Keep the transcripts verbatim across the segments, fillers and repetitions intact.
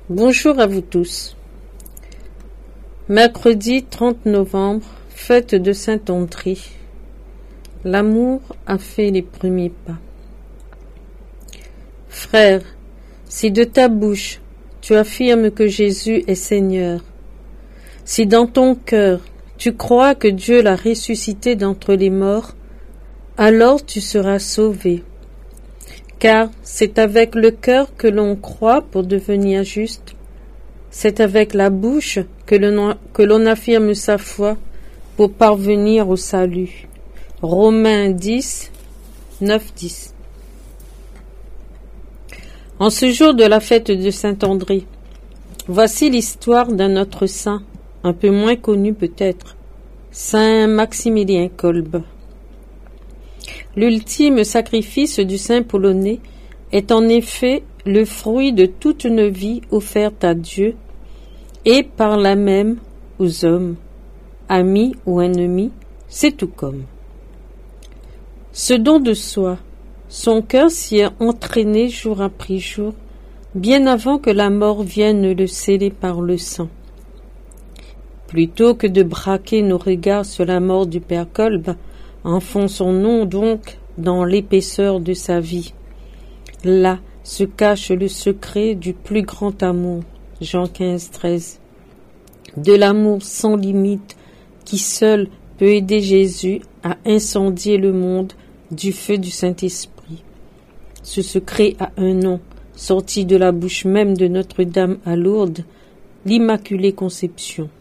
Bonjour à vous tous. Mercredi trente novembre, fête de Saint-André. L'amour a fait les premiers pas. Frère, si de ta bouche tu affirmes que Jésus est Seigneur, si dans ton cœur tu crois que Dieu l'a ressuscité d'entre les morts, alors tu seras sauvé. Car c'est avec le cœur que l'on croit pour devenir juste, c'est avec la bouche que l'on, que l'on affirme sa foi pour parvenir au salut. Romains dix, neuf dix. En ce jour de la fête de Saint-André, voici l'histoire d'un autre saint, un peu moins connu peut-être, Saint Maximilien Kolbe. L'ultime sacrifice du saint polonais est en effet le fruit de toute une vie offerte à Dieu et par là même aux hommes, amis ou ennemis, c'est tout comme. Ce don de soi, son cœur s'y est entraîné jour après jour, bien avant que la mort vienne le sceller par le sang. Plutôt que de braquer nos regards sur la mort du père Kolbe, enfonçons-nous donc dans l'épaisseur de sa vie. Là se cache le secret du plus grand amour, Jean quinze, treize. De l'amour sans limite qui seul peut aider Jésus à incendier le monde du feu du Saint-Esprit. Ce secret a un nom, sorti de la bouche même de Notre-Dame à Lourdes, l'Immaculée Conception.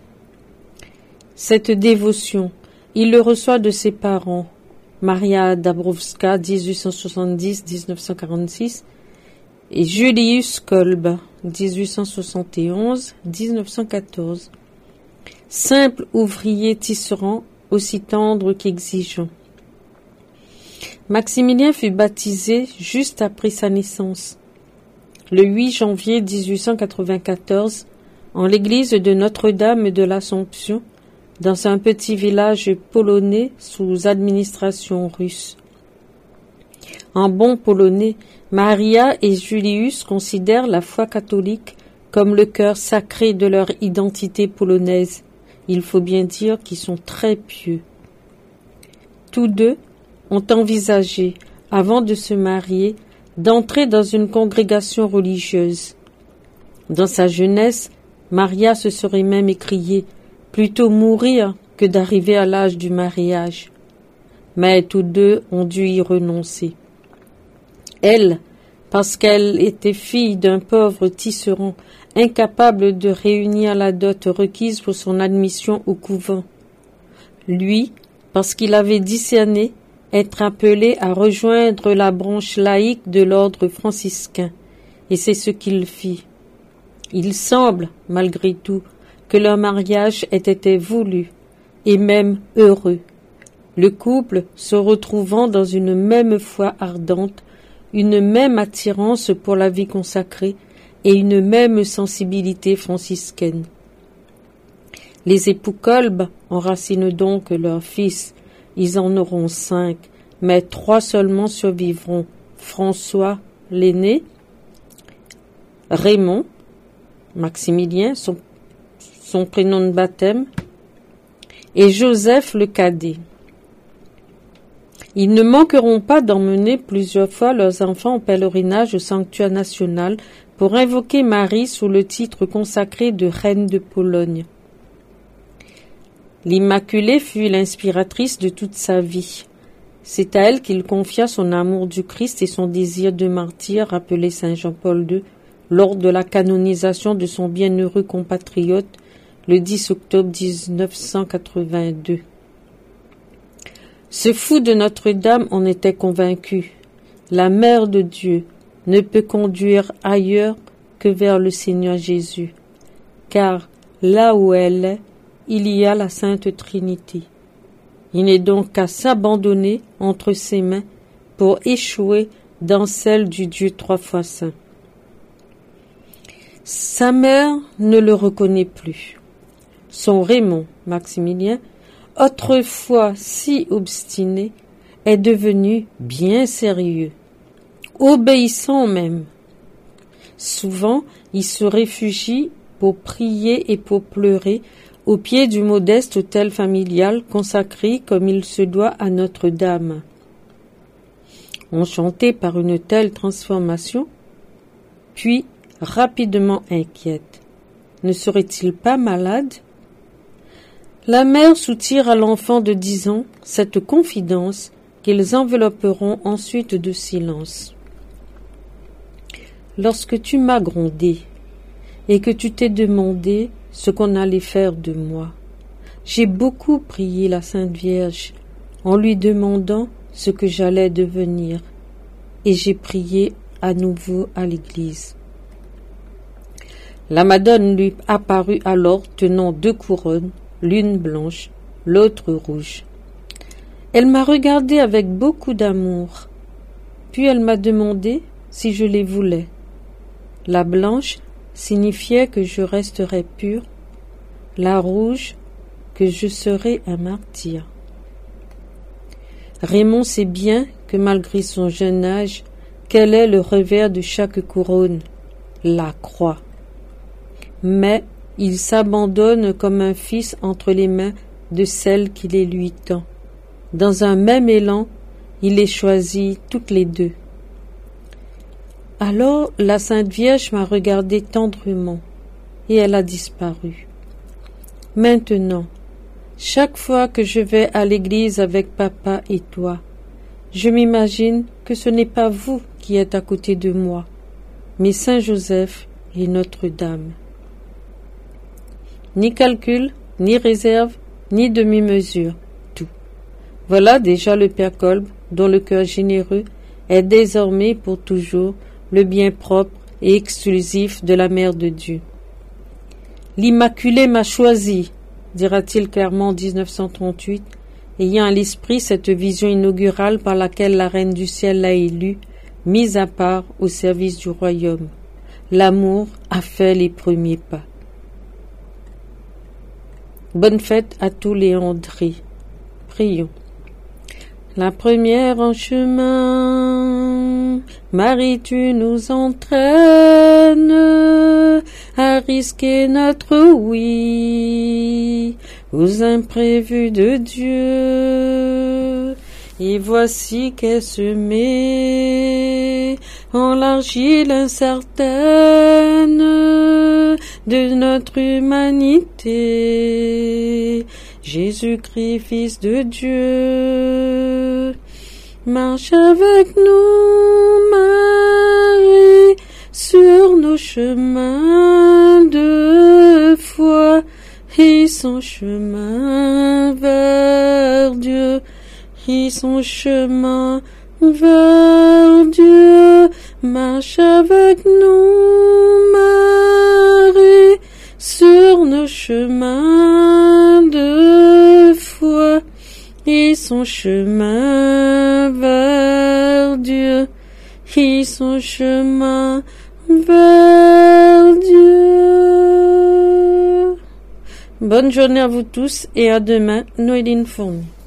Cette dévotion, il le reçoit de ses parents, Maria Dabrowska, dix-huit cent soixante-dix à dix-neuf cent quarante-six, et Julius Kolbe, dix-huit cent soixante et onze à dix-neuf cent quatorze. Simple ouvrier tisserand, aussi tendre qu'exigeant. Maximilien fut baptisé juste après sa naissance, le huit janvier dix-huit cent quatre-vingt-quatorze, en l'église de Notre-Dame de l'Assomption, dans un petit village polonais sous administration russe. En bon polonais, Maria et Julius considèrent la foi catholique comme le cœur sacré de leur identité polonaise. Il faut bien dire qu'ils sont très pieux. Tous deux ont envisagé, avant de se marier, d'entrer dans une congrégation religieuse. Dans sa jeunesse, Maria se serait même écriée « Plutôt mourir que d'arriver à l'âge du mariage ». Mais tous deux ont dû y renoncer. Elle, parce qu'elle était fille d'un pauvre tisserand, incapable de réunir la dot requise pour son admission au couvent. Lui, parce qu'il avait discerné être appelé à rejoindre la branche laïque de l'ordre franciscain, et c'est ce qu'il fit. Il semble, malgré tout, que leur mariage ait été voulu, et même heureux, le couple se retrouvant dans une même foi ardente, une même attirance pour la vie consacrée et une même sensibilité franciscaine. Les époux Kolbe enracinent donc leurs fils, ils en auront cinq, mais trois seulement survivront, François l'aîné, Raymond, Maximilien, son son prénom de baptême, et Joseph le cadet. Ils ne manqueront pas d'emmener plusieurs fois leurs enfants au pèlerinage au sanctuaire national pour invoquer Marie sous le titre consacré de Reine de Pologne. L'Immaculée fut l'inspiratrice de toute sa vie. C'est à elle qu'il confia son amour du Christ et son désir de martyr, rappelé Saint Jean-Paul deux, lors de la canonisation de son bienheureux compatriote le dix octobre dix-neuf cent quatre-vingt-deux. Ce fou de Notre-Dame en était convaincu. La Mère de Dieu ne peut conduire ailleurs que vers le Seigneur Jésus, car là où elle est, il y a la Sainte Trinité. Il n'est donc qu'à s'abandonner entre ses mains pour échouer dans celle du Dieu trois fois saint. Sa mère ne le reconnaît plus. Son Raymond, Maximilien, autrefois si obstiné, est devenu bien sérieux, obéissant même. Souvent, ils se réfugient pour prier et pour pleurer au pied du modeste autel familial consacré comme il se doit à Notre-Dame. Enchantés par une telle transformation, puis rapidement inquiètes. Ne serait-il pas malade? La mère soutire à l'enfant de dix ans cette confidence qu'ils envelopperont ensuite de silence. Lorsque tu m'as grondé et que tu t'es demandé ce qu'on allait faire de moi, j'ai beaucoup prié la Sainte Vierge en lui demandant ce que j'allais devenir, et j'ai prié à nouveau à l'église. La Madone lui apparut alors tenant deux couronnes, l'une blanche, l'autre rouge. Elle m'a regardé avec beaucoup d'amour, puis elle m'a demandé si je les voulais. La blanche signifiait que je resterais pure, la rouge que je serais un martyr. Raymond sait bien que malgré son jeune âge, quel est le revers de chaque couronne? La croix. Mais il s'abandonne comme un fils entre les mains de celle qui les lui tend. Dans un même élan, il les choisit toutes les deux. Alors la Sainte Vierge m'a regardé tendrement et elle a disparu. Maintenant, chaque fois que je vais à l'église avec papa et toi, je m'imagine que ce n'est pas vous qui êtes à côté de moi, mais Saint Joseph et Notre-Dame. Ni calcul, ni réserve, ni demi-mesure, tout. Voilà déjà le Père Kolb, dont le cœur généreux est désormais pour toujours le bien propre et exclusif de la Mère de Dieu. L'Immaculée m'a choisi, dira-t-il clairement en dix-neuf cent trente-huit, ayant à l'esprit cette vision inaugurale par laquelle la Reine du Ciel l'a élue, mise à part au service du royaume. L'amour a fait les premiers pas. Bonne fête à tous les André. Prions. La première en chemin, Marie, tu nous entraînes à risquer notre oui aux imprévus de Dieu. Et voici qu'est semée en l'argile incertaine de notre humanité, Jésus-Christ, Fils de Dieu. Marche avec nous, Marie, sur nos chemins de foi et son chemin vers Dieu, et son chemin vers Dieu. Marche avec nous, Marie, sur nos chemins de foi et son chemin vers Dieu, et son chemin vers Dieu. Bonne journée à vous tous et à demain, Noéline Fournier.